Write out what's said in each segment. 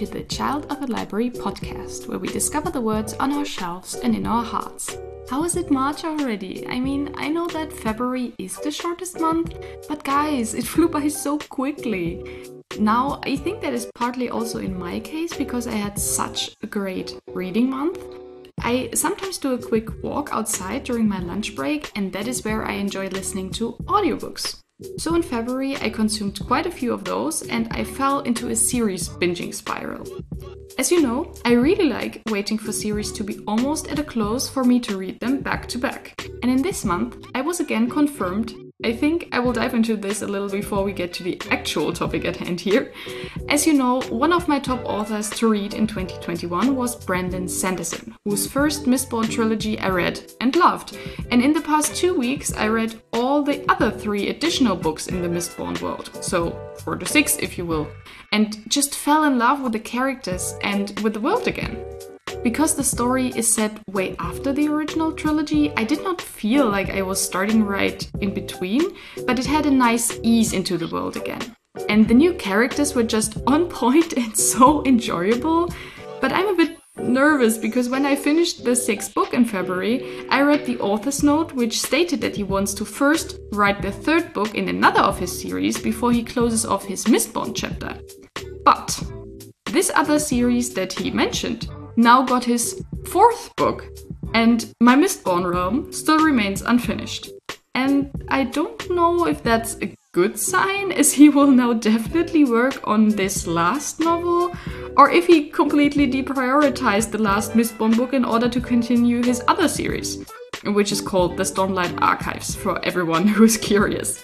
the Child of a Library podcast, where we discover the words on our shelves and in our hearts. How is it March already? I mean, I know that February is the shortest month, but guys, it flew by so quickly. Now, I think that is partly also in my case because I had such a great reading month. I sometimes do a quick walk outside during my lunch break, and that is where I enjoy listening to audiobooks. So in February, I consumed quite a few of those, and I fell into a series binging spiral. As you know, I really like waiting for series to be almost at a close for me to read them back to back. And in this month, I was again confirmed. I think I will dive into this a little before we get to the actual topic at hand here. As you know, one of my top authors to read in 2021 was Brandon Sanderson, whose first Mistborn trilogy I read and loved. And in the past 2 weeks, I read all the other 3 additional books in the Mistborn world. So 4 to 6, if you will. And just fell in love with the characters and with the world again. Because the story is set way after the original trilogy, I did not feel like I was starting right in between, but it had a nice ease into the world again. And the new characters were just on point and so enjoyable. But I'm a bit nervous because when I finished the 6th book in February, I read the author's note which stated that he wants to first write the 3rd book in another of his series before he closes off his Mistborn chapter. But this other series that he mentioned now got his 4th book, and my Mistborn realm still remains unfinished. And I don't know if that's a good sign, as he will now definitely work on this last novel, or if he completely deprioritized the last Mistborn book in order to continue his other series, which is called the Stormlight Archives, for everyone who is curious.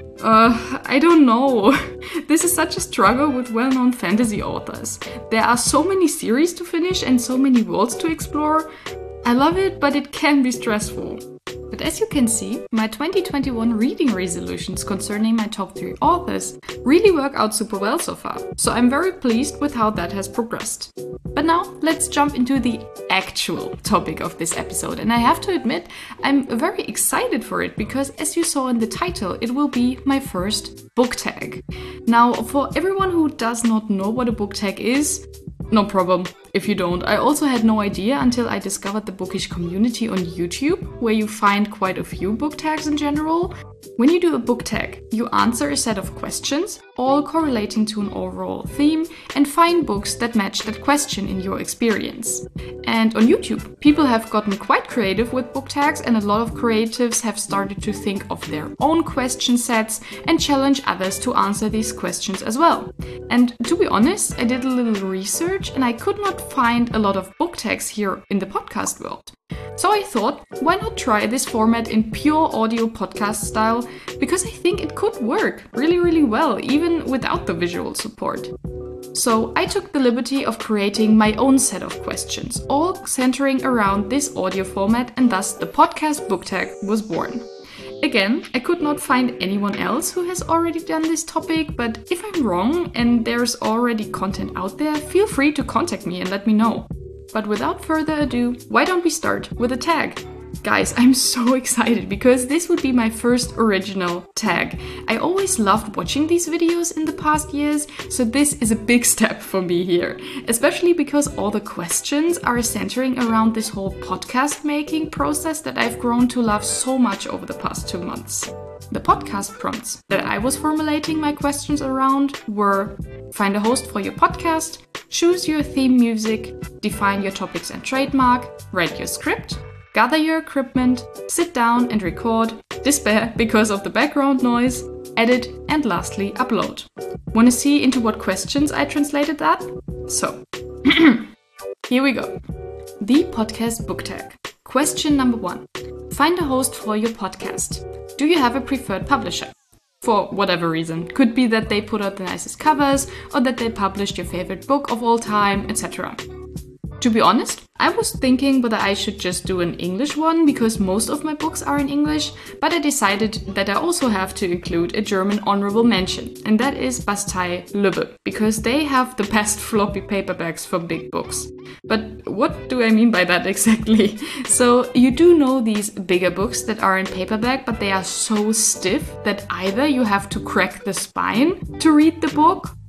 I don't know. This is such a struggle with well-known fantasy authors. There are so many series to finish and so many worlds to explore. I love it, but it can be stressful. But as you can see, my 2021 reading resolutions concerning my top 3 authors really work out super well so far. So I'm very pleased with how that has progressed. But now let's jump into the actual topic of this episode. And I have to admit, I'm very excited for it because as you saw in the title, it will be my first book tag. Now, for everyone who does not know what a book tag is, no problem if you don't. I also had no idea until I discovered the bookish community on YouTube, where you find quite a few book tags in general. When you do a book tag, you answer a set of questions, all correlating to an overall theme, and find books that match that question in your experience. And on YouTube, people have gotten quite creative with book tags, and a lot of creatives have started to think of their own question sets and challenge others to answer these questions as well. And to be honest, I did a little research and I could not find a lot of book tags here in the podcast world. So I thought, why not try this format in pure audio podcast style, because I think it could work really well, even without the visual support. So I took the liberty of creating my own set of questions, all centering around this audio format, and thus the podcast book tag was born. Again, I could not find anyone else who has already done this topic, but if I'm wrong and there's already content out there, feel free to contact me and let me know. But without further ado, why don't we start with a tag? Guys, I'm so excited because this would be my first original tag. I always loved watching these videos in the past years, so this is a big step for me here. Especially because all the questions are centering around this whole podcast making process that I've grown to love so much over the past 2 months. The podcast prompts that I was formulating my questions around were: find a host for your podcast, choose your theme music, define your topics and trademark, write your script, gather your equipment, sit down and record, despair because of the background noise, edit, and lastly, upload. Want to see into what questions I translated that? So, here we go. The podcast book tag. Question number 1. Find a host for your podcast. Do you have a preferred publisher? For whatever reason. Could be that they put out the nicest covers, or that they published your favorite book of all time, etc. To be honest, I was thinking whether I should just do an English one because most of my books are in English, but I decided that I also have to include a German honorable mention, and that is Bastei Lübbe, because they have the best floppy paperbacks for big books. But what do I mean by that exactly? So you do know these bigger books that are in paperback, but they are so stiff that either you have to crack the spine to read the book,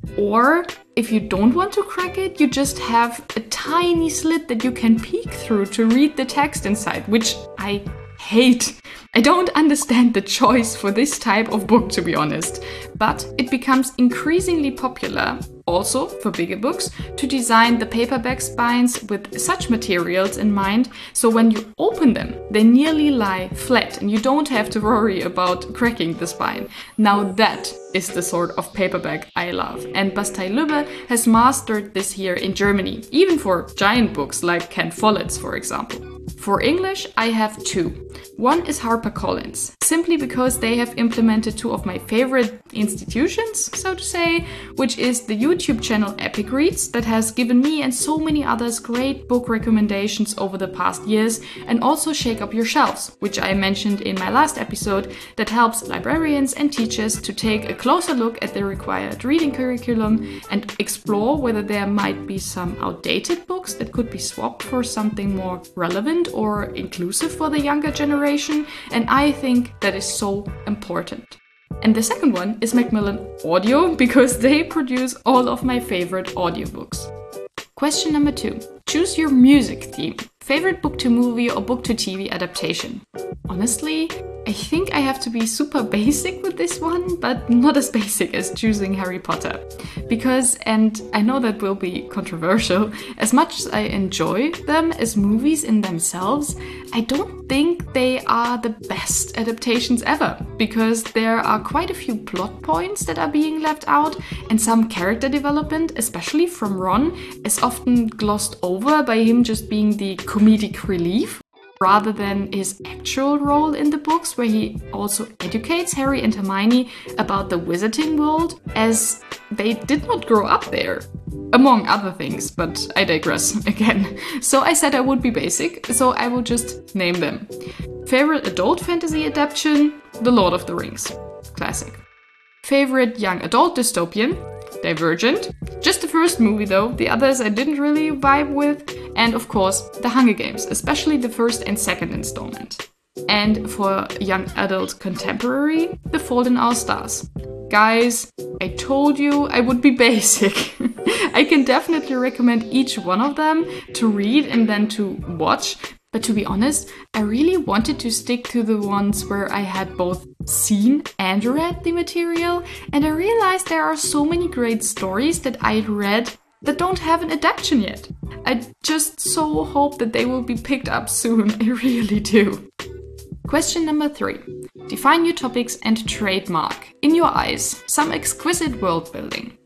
Or if you don't want to crack it, you just have a tiny slit that you can peek through to read the text inside, which I hate. I don't understand the choice for this type of book, to be honest, but it becomes increasingly popular, also for bigger books, to design the paperback spines with such materials in mind, so when you open them, they nearly lie flat and you don't have to worry about cracking the spine. Now that is the sort of paperback I love, and Bastei-Lübbe has mastered this here in Germany, even for giant books like Ken Follett's, for example. For English, I have two. One is HarperCollins, simply because they have implemented two of my favorite institutions, so to say, which is the YouTube channel Epic Reads, that has given me and so many others great book recommendations over the past years, and also Shake Up Your Shelves, which I mentioned in my last episode, that helps librarians and teachers to take a closer look at the required reading curriculum and explore whether there might be some outdated books that could be swapped for something more relevant or inclusive for the younger generation, and I think that is so important. And the second one is Macmillan Audio, because they produce all of my favorite audiobooks. Question number 2. Choose your music theme. Favorite book to movie or book to TV adaptation? Honestly, I think I have to be super basic with this one, but not as basic as choosing Harry Potter. Because, and I know that will be controversial, as much as I enjoy them as movies in themselves, I don't think they are the best adaptations ever. Because there are quite a few plot points that are being left out, and some character development, especially from Ron, is often glossed over by him just being the comedic relief, rather than his actual role in the books, where he also educates Harry and Hermione about the wizarding world, as they did not grow up there, among other things, but I digress again. So I said I would be basic, so I will just name them. Favorite adult fantasy adaptation? The Lord of the Rings. Classic. Favorite young adult dystopian? Divergent. Just the first movie though, the others I didn't really vibe with. And of course, The Hunger Games, especially the first and second installment. And for young adult contemporary, The Fault in Our Stars. Guys, I told you I would be basic. I can definitely recommend each one of them to read and then to watch. But to be honest, I really wanted to stick to the ones where I had both seen and read the material, and I realized there are so many great stories that I read that don't have an adaptation yet. I just so hope that they will be picked up soon, I really do. Question number 3. Define new topics and trademark, in your eyes, some exquisite world building.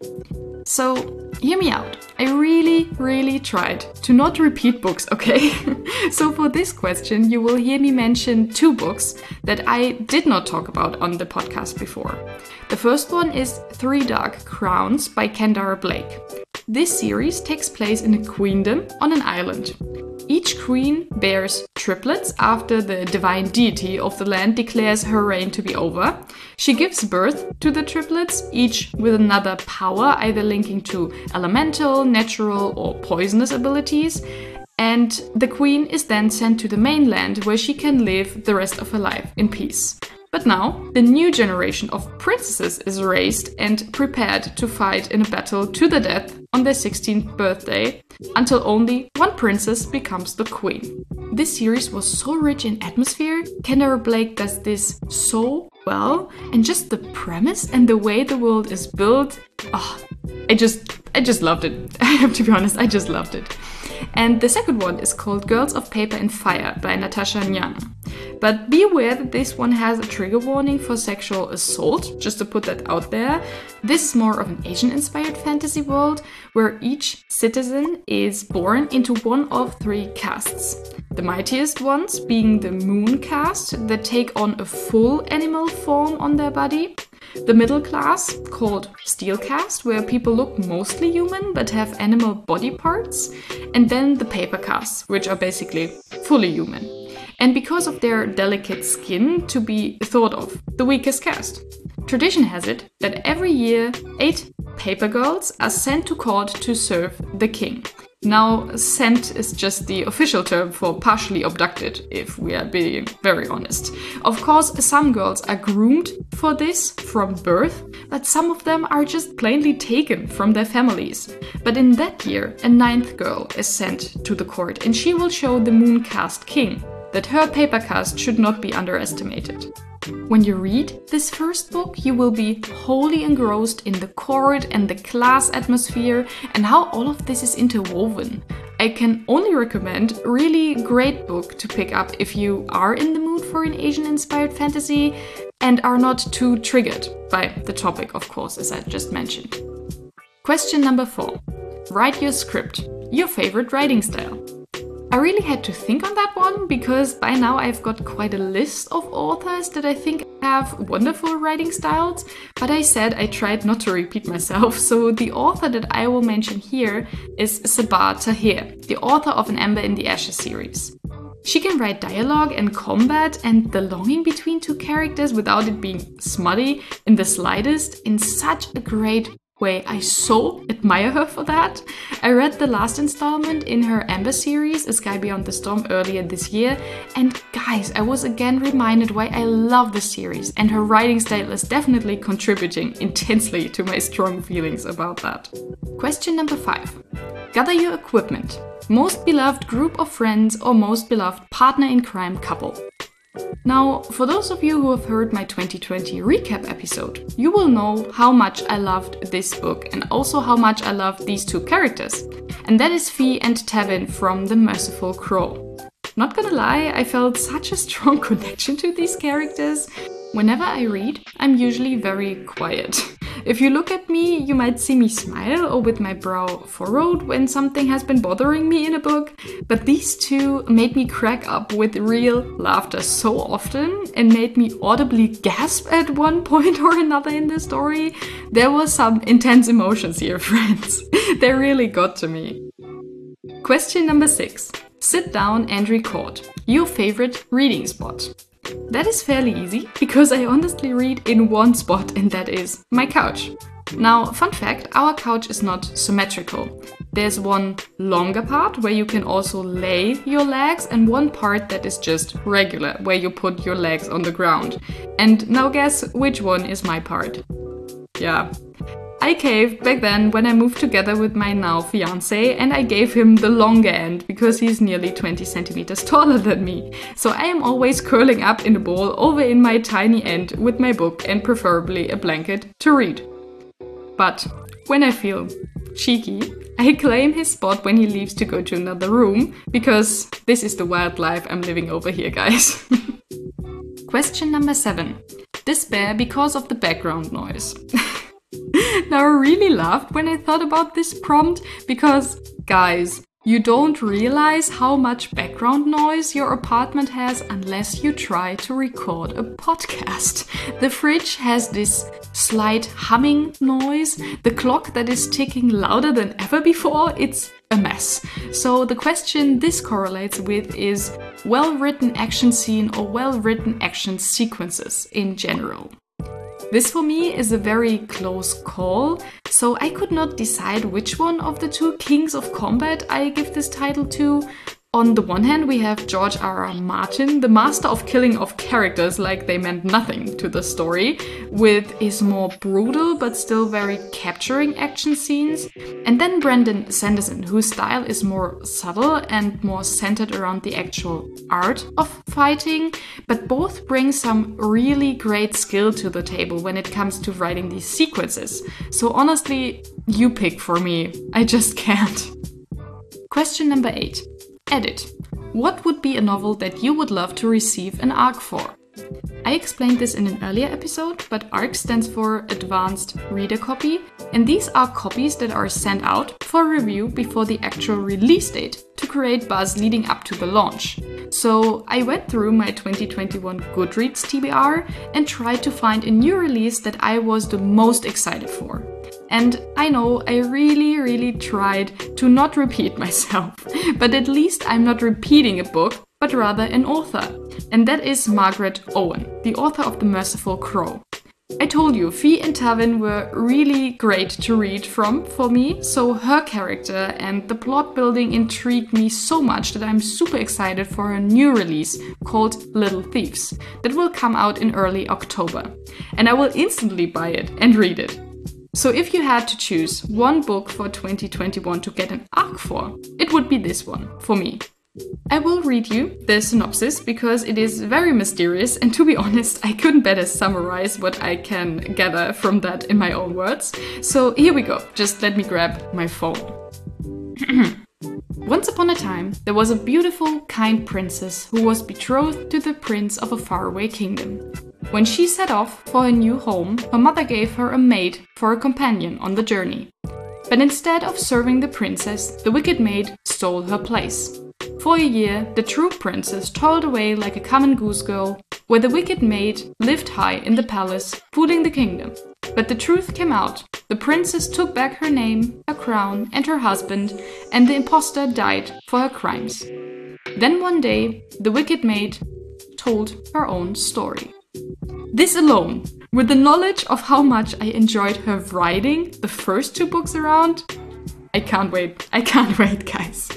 So, hear me out. I really tried to not repeat books, okay? So for this question, you will hear me mention 2 books that I did not talk about on the podcast before. The first one is 3 Dark Crowns by Kendare Blake. This series takes place in a queendom on an island. Each queen bears triplets after the divine deity of the land declares her reign to be over. She gives birth to the triplets, each with another power, either linking to elemental, natural, or poisonous abilities. And the queen is then sent to the mainland, where she can live the rest of her life in peace. But now, the new generation of princesses is raised and prepared to fight in a battle to the death on their 16th birthday, until only one princess becomes the queen. This series was so rich in atmosphere. Kendare Blake does this so well, and just the premise and the way the world is built, I just loved it. I have to be honest, I just loved it. And the second one is called Girls of Paper and Fire by Natasha Nyang. But be aware that this one has a trigger warning for sexual assault, just to put that out there. This is more of an Asian-inspired fantasy world, where each citizen is born into one of 3 castes. The mightiest ones being the Moon caste, that take on a full animal form on their body. The middle class, called Steel caste, where people look mostly human but have animal body parts. And then the Paper castes, which are basically fully human. And because of their delicate skin, to be thought of the weakest caste. Tradition has it that every year 8 paper girls are sent to court to serve the king. Now, sent is just the official term for partially abducted, if we are being very honest. Of course, some girls are groomed for this from birth, but some of them are just plainly taken from their families. But in that year, a 9th girl is sent to the court, and she will show the Mooncast King that her paper cast should not be underestimated. When you read this first book, you will be wholly engrossed in the court and the class atmosphere and how all of this is interwoven. I can only recommend a really great book to pick up if you are in the mood for an Asian-inspired fantasy and are not too triggered by the topic, of course, as I just mentioned. Question number 4. Write your script. Your favorite writing style. I really had to think on that one because by now I've got quite a list of authors that I think have wonderful writing styles, but I said I tried not to repeat myself, so the author that I will mention here is Sabaa Tahir, the author of An Ember in the Ashes series. She can write dialogue and combat and the longing between two characters without it being smutty in the slightest in such a great way. I so admire her for that. I read the last installment in her Ember series, A Sky Beyond the Storm, earlier this year, and guys, I was again reminded why I love the series, and her writing style is definitely contributing intensely to my strong feelings about that. Question number 5. Gather your equipment. Most beloved group of friends or most beloved partner in crime couple. Now, for those of you who have heard my 2020 recap episode, you will know how much I loved this book and also how much I loved these two characters. And that is Fi and Tevin from The Merciful Crow. Not gonna lie, I felt such a strong connection to these characters. Whenever I read, I'm usually very quiet. If you look at me, you might see me smile or with my brow furrowed when something has been bothering me in a book, but these two made me crack up with real laughter so often and made me audibly gasp at one point or another in the story. There was some intense emotions here, friends. They really got to me. Question number 6. Sit down and record. Your favorite reading spot. That is fairly easy, because I honestly read in one spot, and that is my couch. Now, fun fact, our couch is not symmetrical. There's one longer part where you can also lay your legs, and one part that is just regular, where you put your legs on the ground. And now guess which one is my part? Yeah. I caved back then when I moved together with my now fiancé, and I gave him the longer end because he's nearly 20 centimeters taller than me. So I am always curling up in a ball over in my tiny end with my book and preferably a blanket to read. But when I feel cheeky, I claim his spot when he leaves to go to another room, because this is the wild life I'm living over here, guys. Question number 7. Despair because of the background noise. Now, I really laughed when I thought about this prompt because, guys, you don't realize how much background noise your apartment has unless you try to record a podcast. The fridge has this slight humming noise, the clock that is ticking louder than ever before. It's a mess. So the question this correlates with is well-written action scene or well-written action sequences in general. This for me is a very close call, so I could not decide which one of the two kings of combat I give this title to. On the one hand, we have George R.R. Martin, the master of killing off characters like they meant nothing to the story, with his more brutal but still very capturing action scenes. And then Brandon Sanderson, whose style is more subtle and more centered around the actual art of fighting, but both bring some really great skill to the table when it comes to writing these sequences. So honestly, you pick for me. I just can't. Question number 8. Edit. What would be a novel that you would love to receive an ARC for? I explained this in an earlier episode, but ARC stands for Advanced Reader Copy, and these are copies that are sent out for review before the actual release date to create buzz leading up to the launch. So I went through my 2021 Goodreads TBR and tried to find a new release that I was the most excited for. And I know I really tried to not repeat myself, but at least I'm not repeating a book, but rather an author. And that is Margaret Owen, the author of The Merciful Crow. I told you, Fee and Tavin were really great to read from for me, so her character and the plot building intrigued me so much that I'm super excited for her new release called Little Thieves that will come out in early October. And I will instantly buy it and read it. So if you had to choose one book for 2021 to get an ARC for, it would be this one, for me. I will read you the synopsis because it is very mysterious, and to be honest, I couldn't better summarize what I can gather from that in my own words. So here we go, just let me grab my phone. Once upon a time, there was a beautiful, kind princess who was betrothed to the prince of a faraway kingdom. When she set off for her new home, her mother gave her a maid for a companion on the journey. But instead of serving the princess, the wicked maid stole her place. For a year, the true princess toiled away like a common goose girl, where the wicked maid lived high in the palace, fooling the kingdom. But the truth came out. The princess took back her name, her crown, and her husband, and the impostor died for her crimes. Then one day, the wicked maid told her own story. This alone, with the knowledge of how much I enjoyed her writing the first two books around, I can't wait, guys.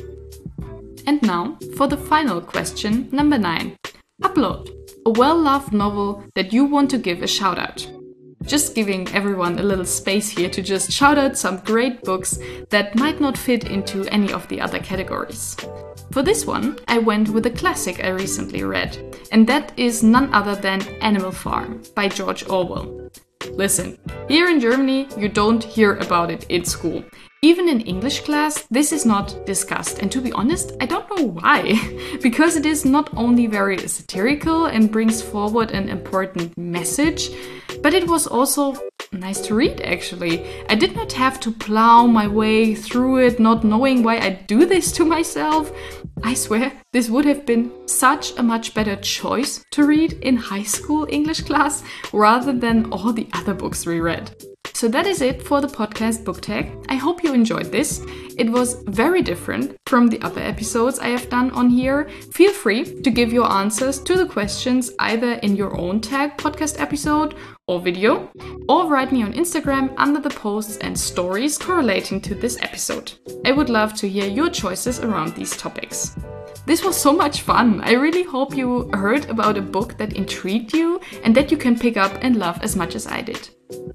And now for the final question, number 9. Upload a well-loved novel that you want to give a shout out. Just giving everyone a little space here to just shout out some great books that might not fit into any of the other categories. For this one, I went with a classic I recently read, and that is none other than Animal Farm by George Orwell. Listen, here in Germany, you don't hear about it in school. Even in English class, this is not discussed, and to be honest, I don't know why. Because it is not only very satirical and brings forward an important message, but it was also nice to read, actually. I did not have to plow my way through it, not knowing why I do this to myself. I swear, this would have been such a much better choice to read in high school English class rather than all the other books we read. So that is it for the podcast book tag. I hope you enjoyed this. It was very different from the other episodes I have done on here. Feel free to give your answers to the questions either in your own tag podcast episode or video, or write me on Instagram under the posts and stories correlating to this episode. I would love to hear your choices around these topics. This was so much fun. I really hope you heard about a book that intrigued you and that you can pick up and love as much as I did.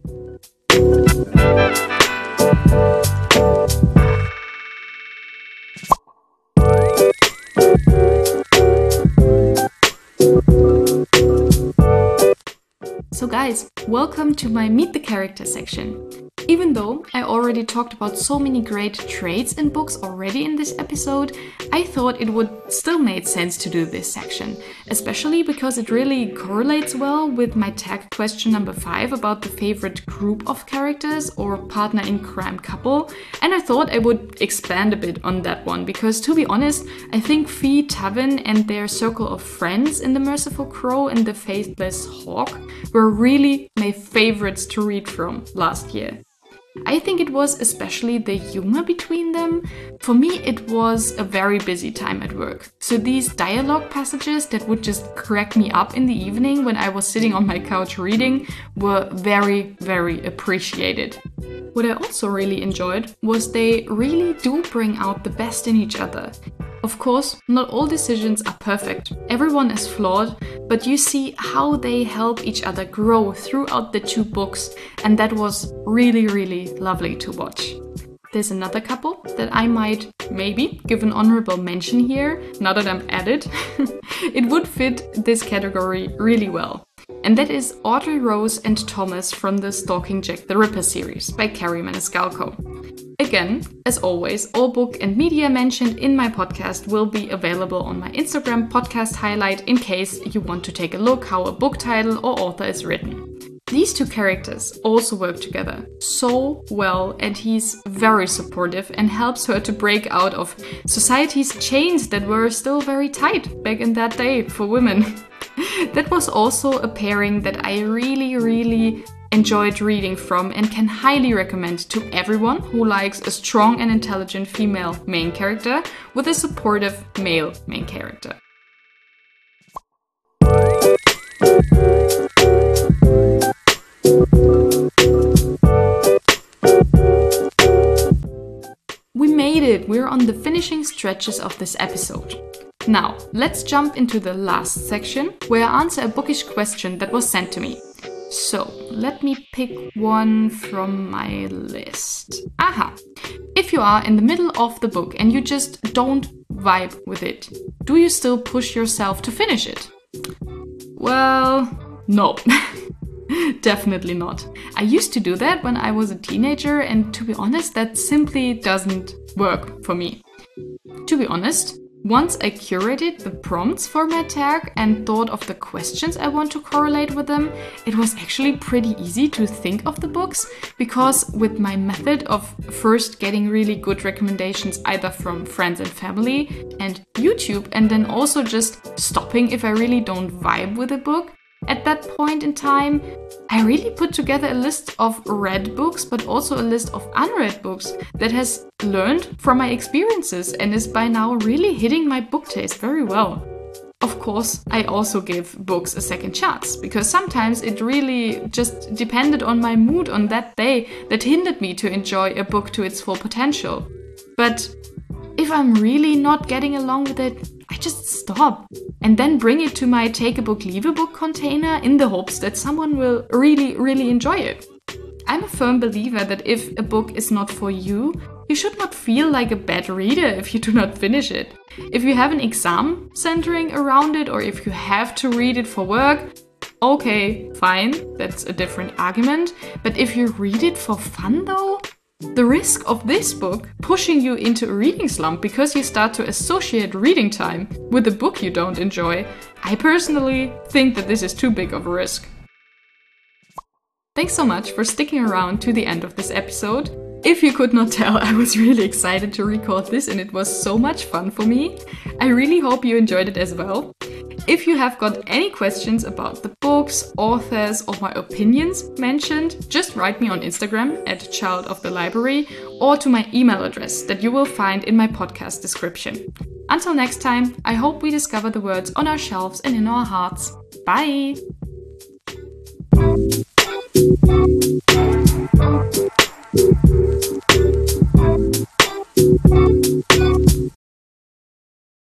So guys, welcome to my Meet the Character section. Even though I already talked about so many great traits in books already in this episode, I thought it would still make sense to do this section, especially because it really correlates well with my tag question number 5 about the favorite group of characters or partner in crime couple, and I thought I would expand a bit on that one because, to be honest, I think Fee, Tavin and their circle of friends in The Merciful Crow and The Faithless Hawk were really my favorites to read from last year. I think it was especially the humor between them. For me, it was a very busy time at work. So these dialogue passages that would just crack me up in the evening when I was sitting on my couch reading were very, very appreciated. What I also really enjoyed was they really do bring out the best in each other. Of course, not all decisions are perfect. Everyone is flawed, but you see how they help each other grow throughout the two books, and that was really, really lovely to watch. There's another couple that I might maybe give an honorable mention here, now that I'm at it. It would fit this category really well. And that is Audrey Rose and Thomas from the Stalking Jack the Ripper series by Kerri Maniscalco. Again, as always, all book and media mentioned in my podcast will be available on my Instagram podcast highlight in case you want to take a look how a book title or author is written. These two characters also work together so well, and he's very supportive and helps her to break out of society's chains that were still very tight back in that day for women. That was also a pairing that I really enjoyed reading from and can highly recommend to everyone who likes a strong and intelligent female main character with a supportive male main character. We made it! We're on the finishing stretches of this episode. Now, let's jump into the last section where I answer a bookish question that was sent to me. So, let me pick one from my list. Aha! If you are in the middle of the book and you just don't vibe with it, do you still push yourself to finish it? Well, no. Definitely not. I used to do that when I was a teenager, and to be honest, that simply doesn't work for me. To be honest, once I curated the prompts for my tag and thought of the questions I want to correlate with them, it was actually pretty easy to think of the books, because with my method of first getting really good recommendations either from friends and family and YouTube, and then also just stopping if I really don't vibe with a book, at that point in time, I really put together a list of read books, but also a list of unread books that has learned from my experiences and is by now really hitting my book taste very well. Of course, I also give books a second chance, because sometimes it really just depended on my mood on that day that hindered me to enjoy a book to its full potential. But if I'm really not getting along with it, I just stop and then bring it to my take a book, leave a book container in the hopes that someone will really enjoy it. I'm a firm believer that if a book is not for you, you should not feel like a bad reader if you do not finish it. If you have an exam centering around it, or if you have to read it for work, okay, fine, that's a different argument. But if you read it for fun though, the risk of this book pushing you into a reading slump because you start to associate reading time with a book you don't enjoy, I personally think that this is too big of a risk. Thanks so much for sticking around to the end of this episode. If you could not tell, I was really excited to record this and it was so much fun for me. I really hope you enjoyed it as well. If you have got any questions about the books, authors, or my opinions mentioned, just write me on Instagram at Child of the Library or to my email address that you will find in my podcast description. Until next time, I hope we discover the words on our shelves and in our hearts. Bye!